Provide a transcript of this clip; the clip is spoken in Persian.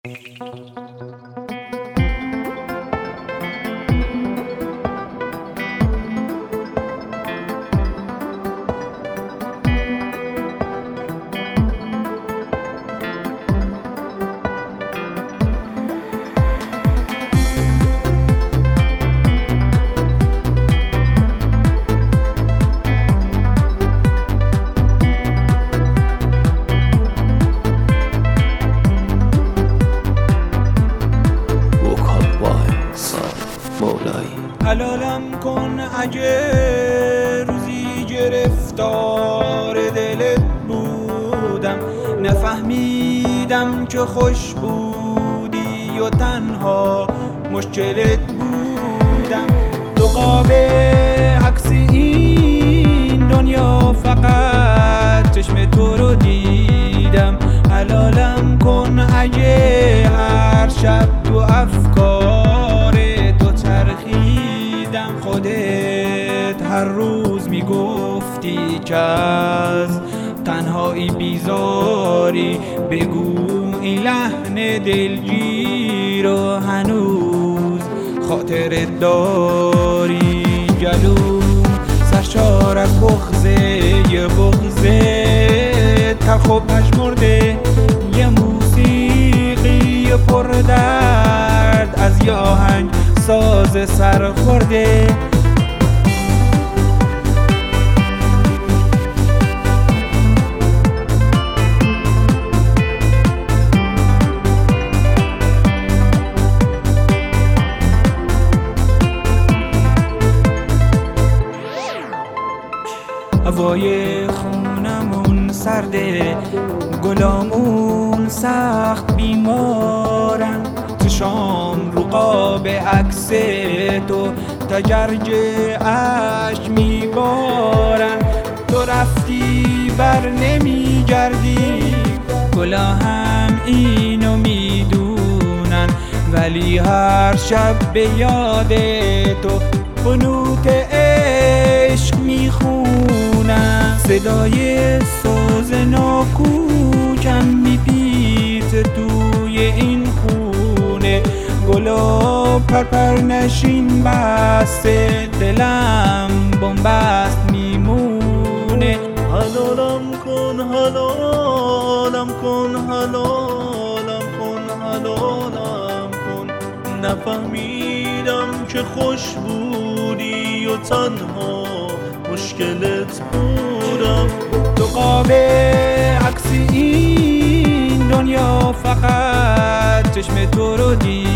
حلالم کن اگه روزی گرفتار دلت بودم، نفهمیدم که خوش بودی و تنها مشکلت بودم. تو قاب عکس این دنیا فقط چشم تو رو دیدم. حلالم کن اگه هر شب تو افکار تو چرخیدم. خودت هر روز میگفتی که از تنهایی بیزاری، بگو این لحن دلگیر و هنوز خاطرت داری. گلوم سرشار از بغضه، یه بغضه تلخ و پژمرده، یه موسیقی پر درد از یه آهنگ ساز سر خورده. هوای خونمون سرده، گلامون سخت بیمارن، چشام رو قاب عکس تو تجرج اشک میبارن. تو رفتی بر نمیگردی، گلا هم اینو میدونن، ولی هر شب به یاد تو بنوت عشق میخونن. صدای ساز ناکوکم میپیچه توی این خونه، گلا پرپر نشین بسته، دلم بنبست میمونه. حلالم کن حلالم کن حلالم کن حلالم کن، نفهمیدم که خوش بودی و تنها مشکلت بودم. تو قاب عکس این دنیا فقط چشم تو رو دیدم.